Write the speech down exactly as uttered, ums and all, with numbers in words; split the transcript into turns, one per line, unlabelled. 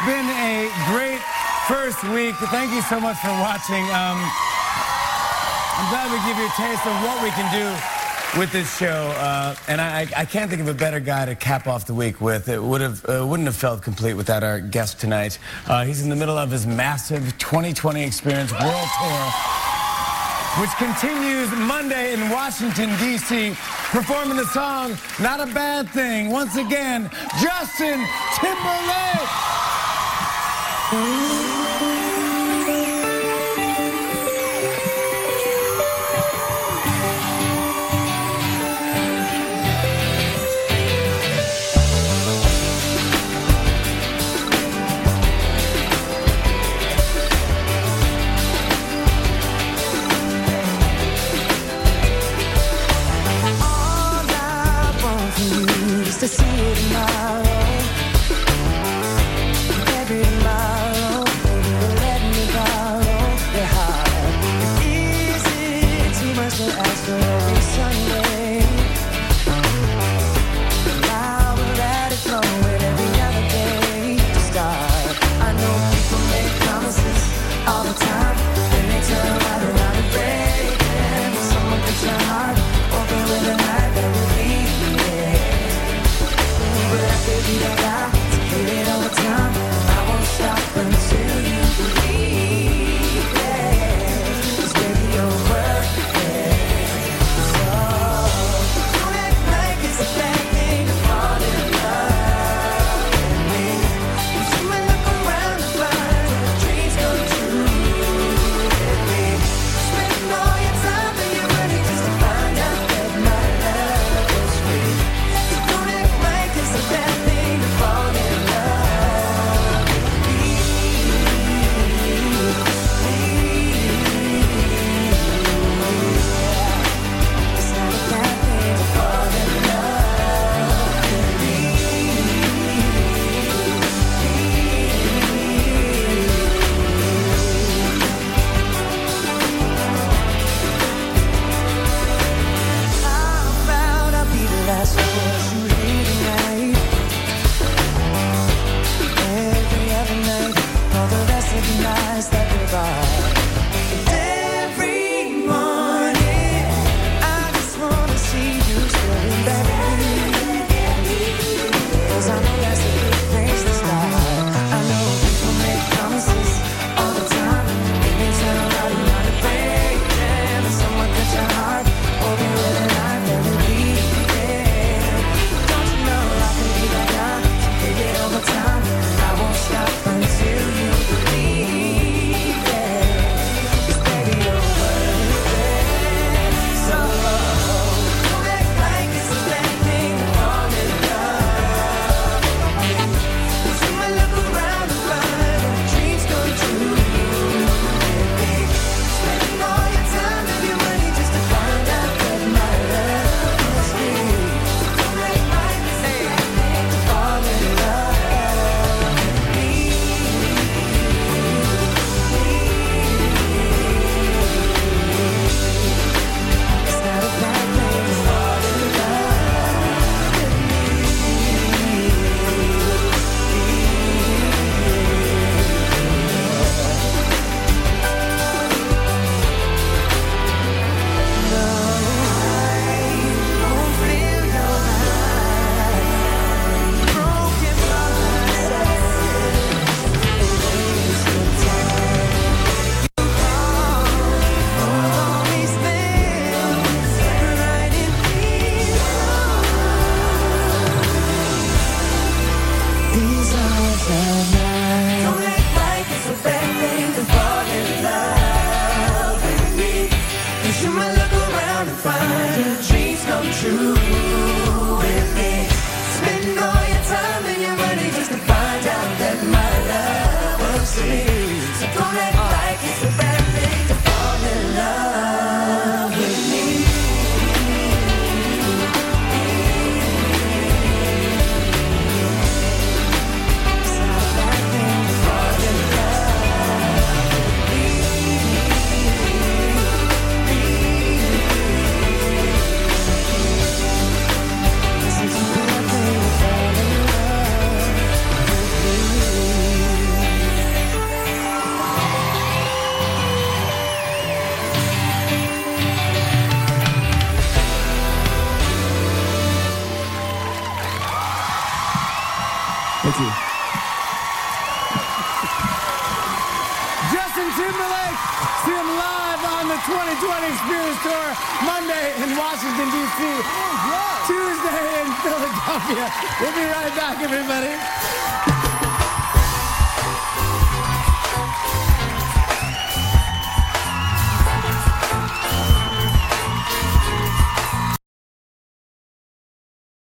been a great first week. Thank you so much for watching. Um, I'm glad we give you a taste of what we can do with this show. Uh, and I, I can't think of a better guy to cap off the week with. It would have, uh, wouldn't have felt complete without our guest tonight. Uh, he's in the middle of his massive twenty twenty Experience World Tour, which continues Monday in Washington, D C, performing the song Not a Bad Thing. Once again, Justin Timberlake.
To see it tomorrow, every tomorrow, baby, will let me borrow your heart. Is it too much to ask for every Sunday? Now we're at it flowing every other day to start. I know people make promises all the time, and they turn right around and break them. Someone gets your heart open with a knife that will leave you there. But I could be that guy to hit it all the time. I won't stop until you believe it. 'Cause baby, you're worth it. So don't act like it's a bad thing to fall in love with me. You might look around and find your dreams come true with me. Spend all your time and your money just to find out that my love was free. So don't act like it's a bad thing to fall in love with me. It's not a bad thing to fall in love with me. I'm proud I'll be the last voice you hear tonight. Every other night, all the rest of the nights that go by. Every morning, I just wanna see you smiling, baby. 'Cause I know that's a good place to start. I know people make promises all the time, and they turn right around and break them. And someone cut your heart open with a knife that will leave you there. Don't you know I can be that guy to hit it all the time? I won't stop until you believe it. 'Cause baby, you're worth it. So don't act like it's a bad thing to fall in love with me. 'Cause you might look around and find your dreams come true with me. Spending all your time and your money just to find out that my love was free. Don't act like it's a bad thing to fall in love with me. It's not a bad thing to fall in love with Don't act like it's a bad thing to fall in love with me. 'Cause you might look around and find your dreams come true with me. Spend all your time and your money just to find out that my love was free. So don't act like it's a bad thing to fall in love with me. It's not a bad thing to fall in love with me.
Thank you. Justin Timberlake, see him live on the twenty twenty Experience Tour, Monday in Washington, D C, Tuesday in Philadelphia. We'll be right back, everybody.